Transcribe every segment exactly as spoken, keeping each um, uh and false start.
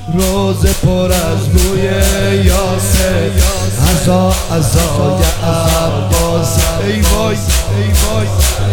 روز پر از بوی یاسر، عزا عزای عباس. ای وای ای وای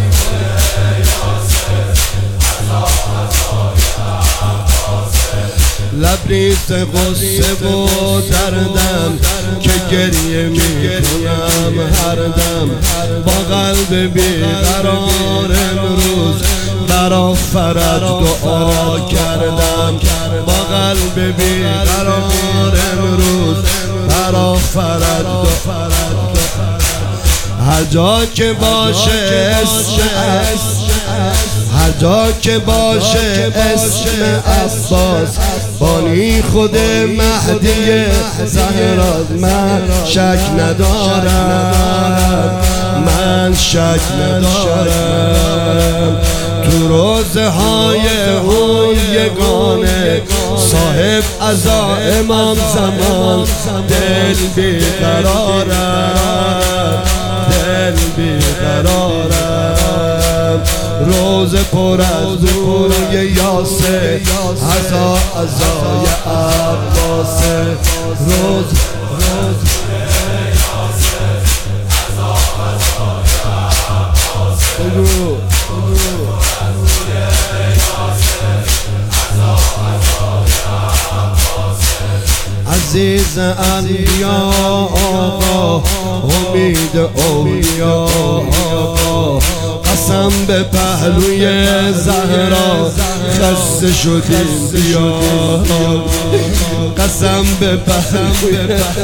لبریز غصه و دردم که گریه میکنم هر دم، با قلب بیقرار امروز برا فرج دعا کردم، با قلب بیقرار امروز برا فرج دعا. هر جا که باشه اسم هر جا که باشه اسم عباس، بانی خود مهدی زهرا، من شک ندارم من شک ندارم. تو روزهای اون یگانه صاحب عزا امام زمان، دل بیقرارم دل بیقرارم. روز پر از بوی یاسر، عزا عزای عباس. روز روز عزیز انبیا آقا، امید اولیا آقا، قسم به پهلوی زهرا خسته شدیم بیا، قسم به پهلوی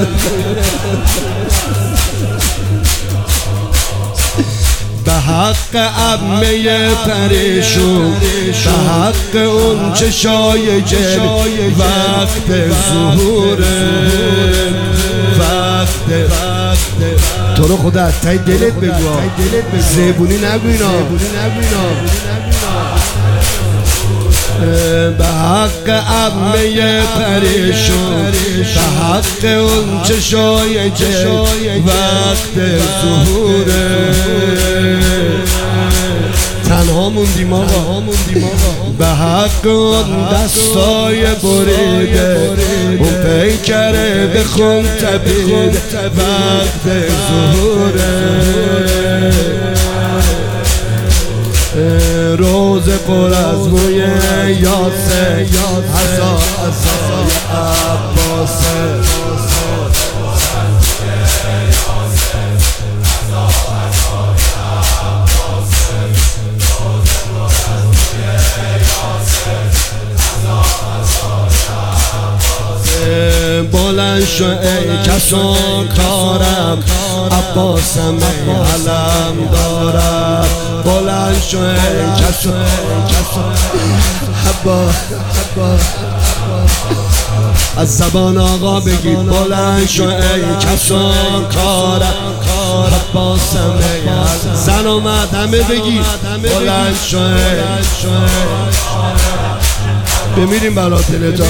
به حق عمه پریشون، به حق اون چشای جل، وقت ظهوره وقت تو رو خدا از تای دلت بگو، زیبونی نگو اینا. به حق عمه پریشون، به حق اون چشای جل، وقت ظهوره تنها موندیم آقا، به حق اون دستای بریده، اون پیکره بخون تبید، وقت ظهوره روز پر از بوی یاسر، عزا عزای عباس. بلند شو ای کسان کارم، عباسم ای علم دارم. بلند شو ای کسان عباس، از زبان آقا بگید بلند شو ای کسان کارم، عباسم ای علم. زن اومد همه بگید بلند شو ای. بمیریم برا دلتان،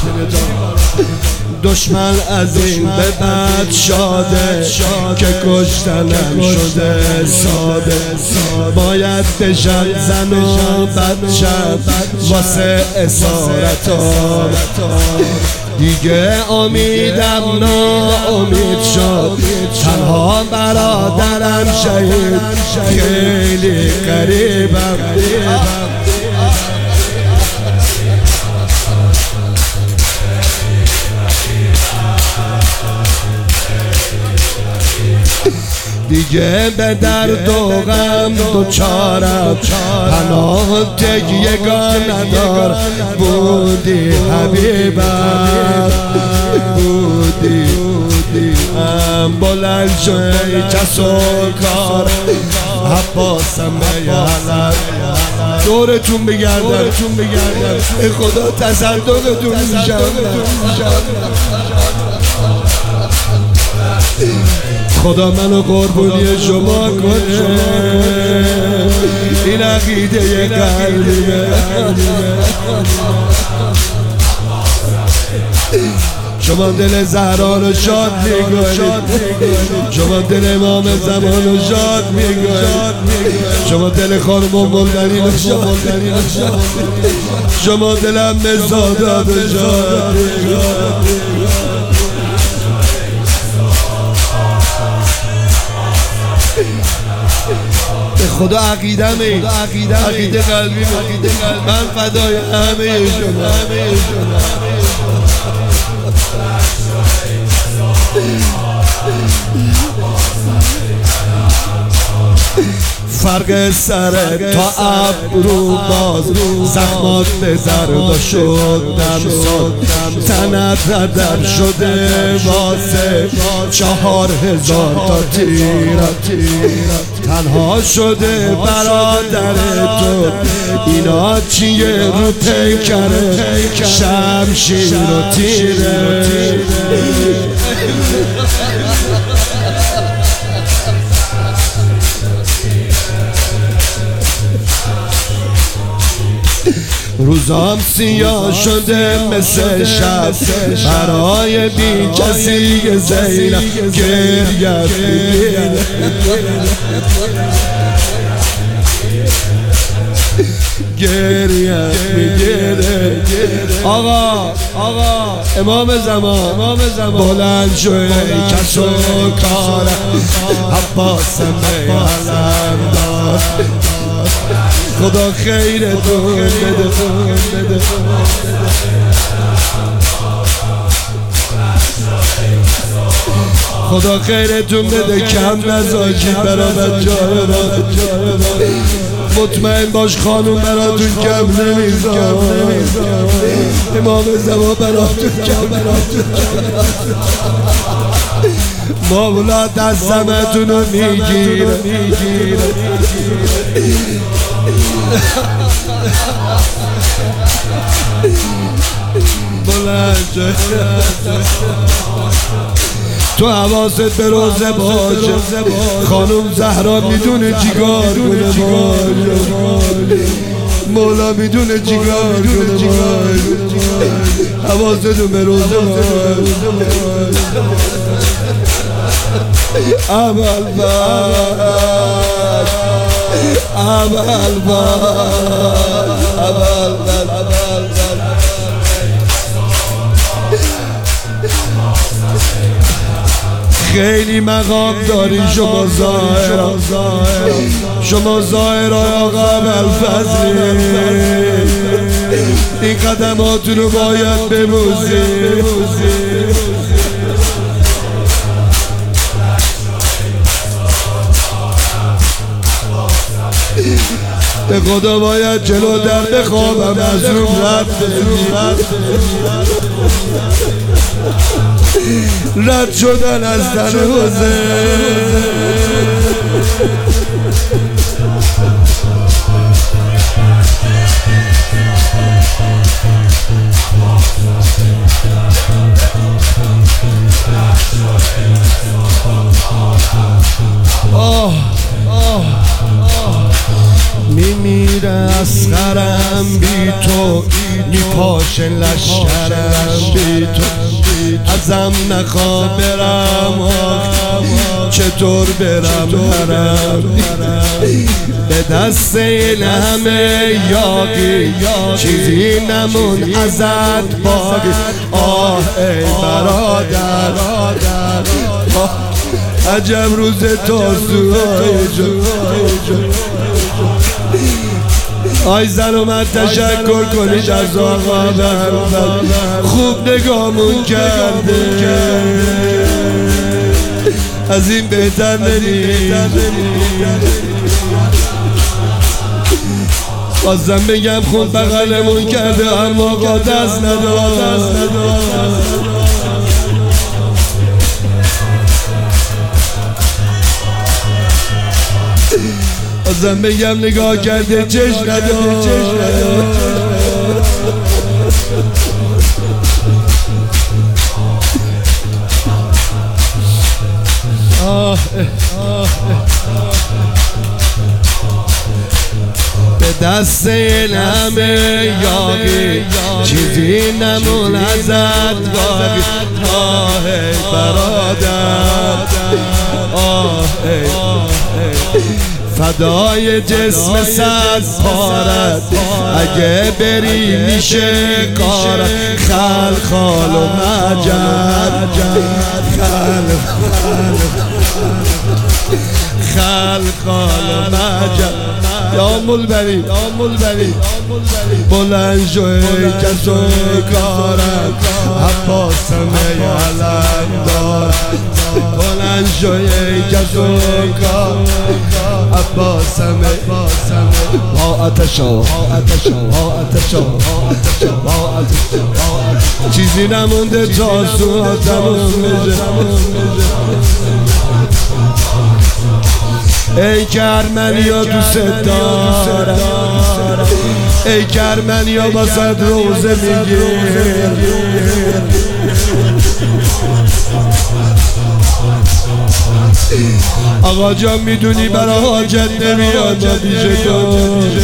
دشمن از این به بعد شاده که کشتنم شده ساده. باید بشم زن و بچم واسه اسارتم، دیگه امیدم ناامید شد، تنها برادرم شهید، خیلی قریبم. دیگه به درد و غم دوچارم، پناه تکیه‌گاه ندار، بودی حبیبم بودی. ام بلند شو ای کس و کار، عباسم ای علم. دورتون بگردم ای خدا تصدقتون میشم. خدا منو قربونی شما کنه، این عقیده قلبیه. شما دل زهرا رو شاد میکنید، شما دل امام زمان رو شاد میکنید، شما دل خانم موندنی رو شاد میکنید، شما دل ام زادات رو شاد میکنید. به خدا عقیدمه، عقیده قلبی، من فدای همه شما. فرق سر تا ابرو باز، زخمات به درد شدم ساد، تنت ردم شده واسه چهار هزار تا تیر، تنها شده برادر تو، اینا چیه رو پیکره شمشیر و تیره. روزام سیاه شده مثل شب، برای بی کسی زینب گریت میگیره، گریت میگیره. آقا آقا امام زمان، امام زمان بلند شو ای کس و کار، عباس میعلم دار، خدا خیرتون بده، خدا خیرتون بده، کم نذاشید برا بچه‌ها. مطمئن باش خانوم براتون کم نمیذار، امام زمان براتون کم مولا دستمتون رو میگیره. بلند تو حواست به روزه باشه، خانم زهرا میدونه چیکار کنه باشه، مولا میدونه چیکار کنه باشه، حواستون به روزه باشه. عمل باش، عمل باش، عمل باش. خیلی مقام داری شما ظاهرا، شما ظاهرا آقا ابوالفضل، این قدماتون رو باید ببوسید. به خدا باید جلو در بخوابم، از روم رد رد شدن از تن حوزه. آه آه میمیره اسخرم بی تو، میپاشه لشکرم بی تو، ازم نخوا برم آخ، چطور برم حرم، به دست این همه یاقی چیزی نمون ازت باقی. آه ای برادر، عجب روز تازوهای جو. آی زن اومد تشکر کنید از آقا خوب نگامون کرده، از این بهتر نمید. بازم بگم خود بغلمون کرده اما با دست نداد. بازم بگم نگاه کرده چشم نداد. به خسته این همه یاقی چیزی نمون ازت باقی. آه ای برادر، آه ای فدای جسم صد پارت اگه بری میشه کارت. خل خال و مجد خل خل خال و مجد. یا مولبری یا مولبری بلند شو ای کس و کارت عباس همه علم دارد. بلند شو ای کس و کارت عباس همه با آتشا با آتشا با آتشا. چیزی نمونده تا سوها تموم میشه. ای کرمنیا دوست دارم، ای کرمنیا واسه روزه میگیر. آقا جان میدونی برای حاجت نمیاد ما پیش تو،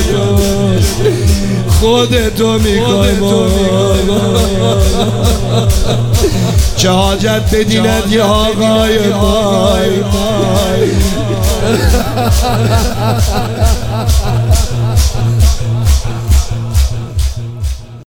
خودتو میکنی چه حاجت بدیند یه آقای پای.